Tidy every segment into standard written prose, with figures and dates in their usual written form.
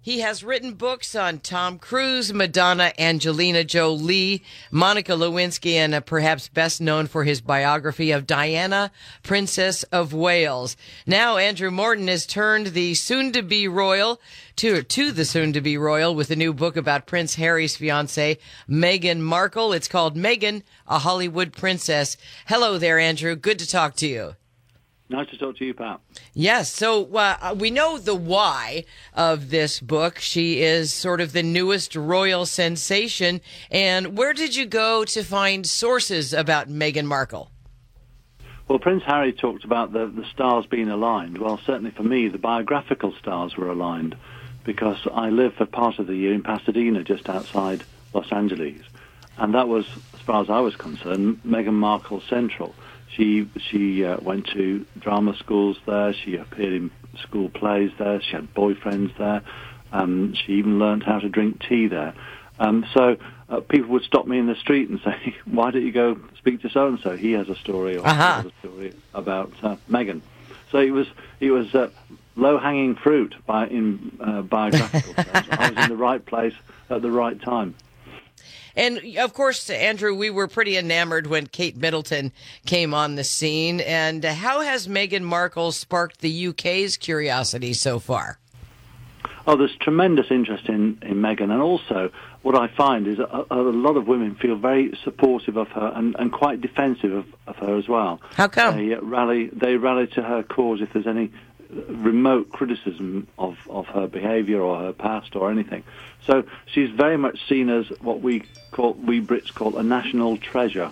He has written books on Tom Cruise, Madonna, Angelina Jolie, Monica Lewinsky, and perhaps best known for his biography of Diana, Princess of Wales. Now, Andrew Morton has turned the soon-to-be royal to the soon-to-be royal with a new book about Prince Harry's fiancée, Meghan Markle. It's called Meghan, a Hollywood Princess. Hello there, Andrew. Good to talk to you. Nice to talk to you, Pat. Yes, so we know the why of this book. She is sort of the newest royal sensation. And where did you go to find sources about Meghan Markle? Well, Prince Harry talked about the stars being aligned. Well, certainly for me, the biographical stars were aligned because I live for part of the year in Pasadena, just outside Los Angeles. And that was, as far as I was concerned, Meghan Markle Central. She went to drama schools there. She appeared in school plays there. She had boyfriends there. She even learned how to drink tea there. So people would stop me in the street and say, "Why don't you go speak to so and so? He has a story, or he has a story about Meghan." So it was low-hanging fruit in biographical terms. I was in the right place at the right time. And, of course, Andrew, we were pretty enamored when Kate Middleton came on the scene. And how has Meghan Markle sparked the UK's curiosity so far? Oh, there's tremendous interest in Meghan. And also, what I find is a lot of women feel very supportive of her and quite defensive of her as well. How come? They rally to her cause if there's any remote criticism of her behaviour or her past or anything. So she's very much seen as what we Brits call a national treasure.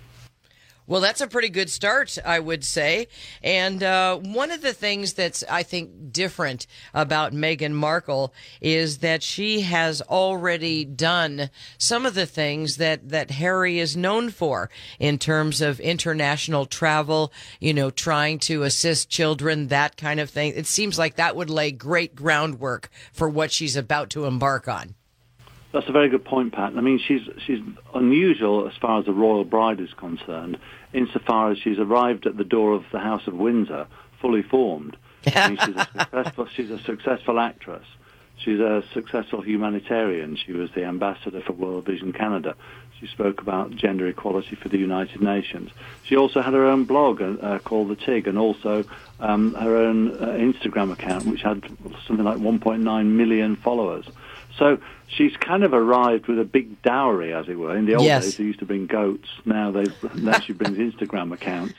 Well, that's a pretty good start, I would say. And one of the things that's, I think, different about Meghan Markle is that she has already done some of the things that Harry is known for in terms of international travel, trying to assist children, that kind of thing. It seems like that would lay great groundwork for what she's about to embark on. That's a very good point, Pat. I mean, she's unusual as far as a royal bride is concerned, insofar as she's arrived at the door of the House of Windsor fully formed. I mean, she's a successful actress. She's a successful humanitarian. She was the ambassador for World Vision Canada. She spoke about gender equality for the United Nations. She also had her own blog called The Tig, and also her own Instagram account, which had something like 1.9 million followers. So she's kind of arrived with a big dowry, as it were. In the old days, they used to bring goats. Now she brings Instagram accounts.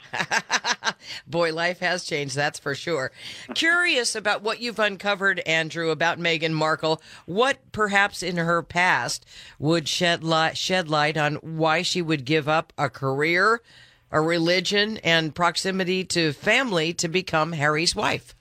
Boy, life has changed, that's for sure. Curious about what you've uncovered, Andrew, about Meghan Markle. What, perhaps in her past, would shed light on why she would give up a career, a religion, and proximity to family to become Harry's wife?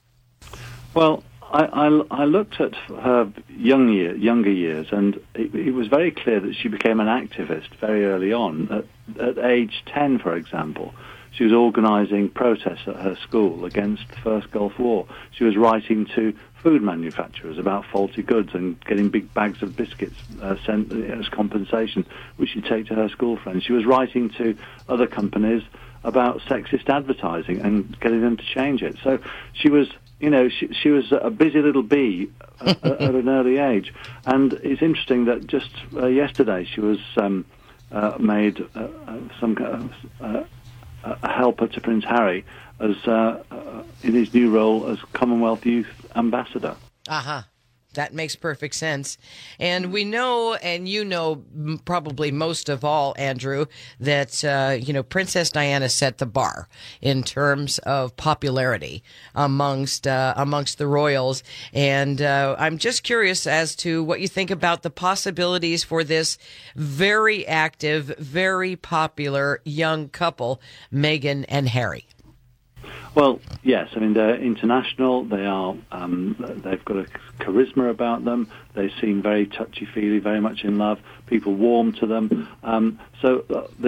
Well, I looked at her younger years, and it was very clear that she became an activist very early on. At age 10, for example, she was organising protests at her school against the First Gulf War. She was writing to food manufacturers about faulty goods and getting big bags of biscuits sent as compensation, which she'd take to her school friends. She was writing to other companies about sexist advertising and getting them to change it. So she was... she was a busy little bee at an early age. And it's interesting that just yesterday she was made a helper to Prince Harry as in his new role as Commonwealth Youth Ambassador. That makes perfect sense. And we know, and probably most of all, Andrew, that, Princess Diana set the bar in terms of popularity amongst the royals. And I'm just curious as to what you think about the possibilities for this very active, very popular young couple, Meghan and Harry. Well, yes. I mean, they're international. They are. They've got a charisma about them. They seem very touchy-feely, very much in love. People warm to them. So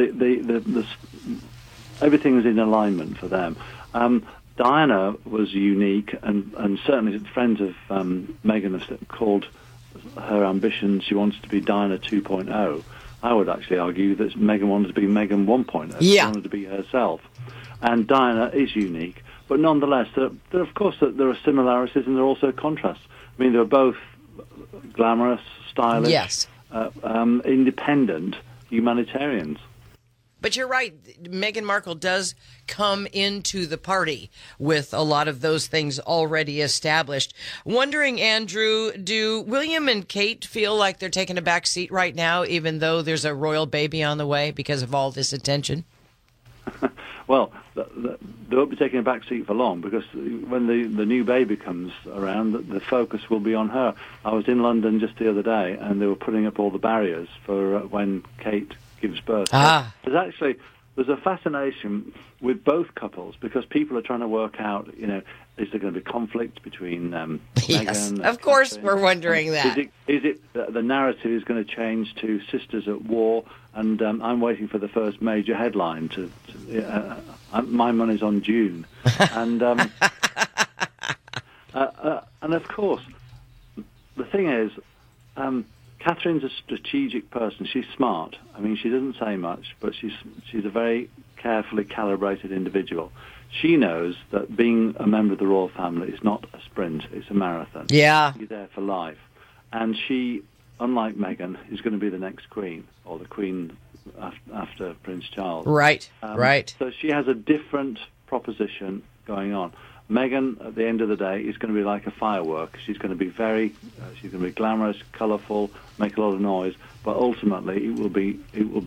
everything is in alignment for them. Diana was unique, and certainly friends of Meghan have called her ambition. She wanted to be Diana 2.0. I would actually argue that Meghan wanted to be Meghan 1.0. She wanted to be herself. And Diana is unique, but nonetheless, there are similarities and there are also contrasts. I mean, they're both glamorous, stylish, Yes. Independent humanitarians. But you're right. Meghan Markle does come into the party with a lot of those things already established. Wondering, Andrew, do William and Kate feel like they're taking a back seat right now, even though there's a royal baby on the way because of all this attention? Well, they won't be taking a back seat for long, because when the new baby comes around, the focus will be on her. I was in London just the other day, and they were putting up all the barriers for when Kate gives birth. Ah. There's a fascination with both couples, because people are trying to work out, is there going to be conflict between Yes, Meghan? of course Catherine? we're wondering that. Is it the narrative is going to change to sisters at war? And I'm waiting for the first major headline. My money's on June, and and of course, the thing is, Catherine's a strategic person. She's smart. I mean, she doesn't say much, but she's a very carefully calibrated individual. She knows that being a member of the royal family is not a sprint; it's a marathon. Yeah. You're there for life, and she, unlike Meghan, is going to be the next queen, or the queen after Prince Charles. Right, right. So she has a different proposition going on. Meghan, at the end of the day, is going to be like a firework. She's going to be she's going to be glamorous, colourful, make a lot of noise. But ultimately, it will be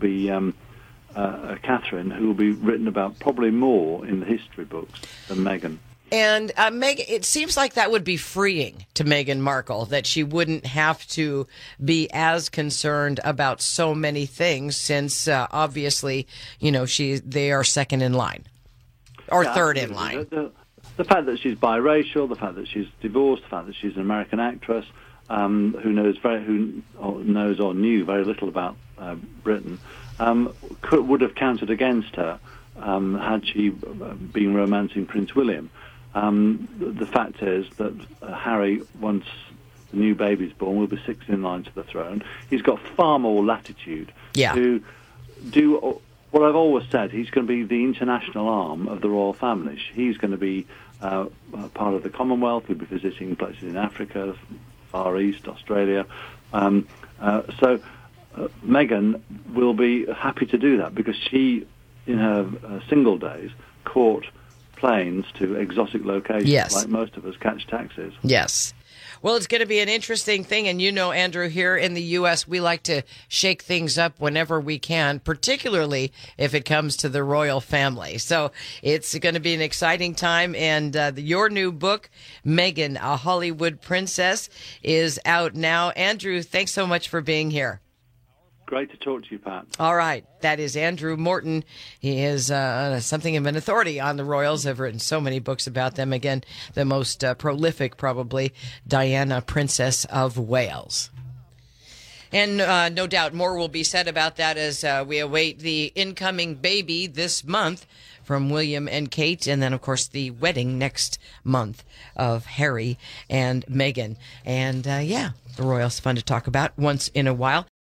Catherine who will be written about probably more in the history books than Meghan. And Meghan, it seems like that would be freeing to Meghan Markle, that she wouldn't have to be as concerned about so many things, since obviously, they are second in line or third in line. The fact that she's biracial, the fact that she's divorced, the fact that she's an American actress who knows or knew very little about Britain, would have counted against her had she been romancing Prince William. The fact is that Harry, once the new baby's born, will be sixth in line to the throne. He's got far more latitude to do what I've always said. He's going to be the international arm of the royal family. He's going to be part of the Commonwealth. He'll be visiting places in Africa, Far East, Australia. So Meghan will be happy to do that, because she, in her single days, caught planes to exotic locations, like most of us catch taxis. Yes. Well, it's going to be an interesting thing. And Andrew, here in the U.S., we like to shake things up whenever we can, particularly if it comes to the royal family. So it's going to be an exciting time. And your new book, Meghan, A Hollywood Princess, is out now. Andrew, thanks so much for being here. Great to talk to you, Pat. All right. That is Andrew Morton. He is something of an authority on the royals. I've written so many books about them. Again, the most prolific, probably, Diana, Princess of Wales. And no doubt more will be said about that as we await the incoming baby this month from William and Kate, and then, of course, the wedding next month of Harry and Meghan. And, the royals, fun to talk about once in a while.